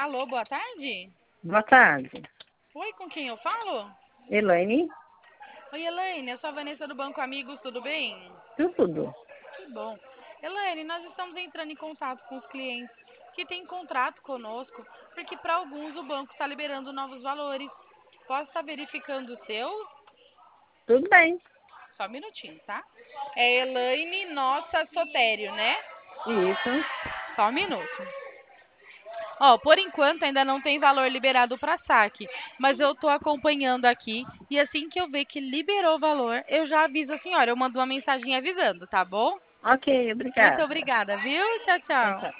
Alô, boa tarde? Boa tarde. Oi, com quem eu falo? Elaine? Oi, Elaine, eu sou a Vanessa do Banco Amigos, tudo bem? Tudo. Que bom. Elaine, nós estamos entrando em contato com os clientes que têm contrato conosco, porque para alguns o banco está liberando novos valores. Posso estar verificando os seus? Tudo bem. Só um minutinho, tá? É Elaine Nossa Sotério, né? Isso. Só um minuto. Ó, por enquanto ainda não tem valor liberado para saque, mas eu tô acompanhando aqui e assim que eu ver que liberou o valor, eu já aviso a senhora. Eu mando uma mensagem avisando, tá bom? Ok, Muito obrigada. obrigada, viu? Tchau, Tchau, tchau. tchau.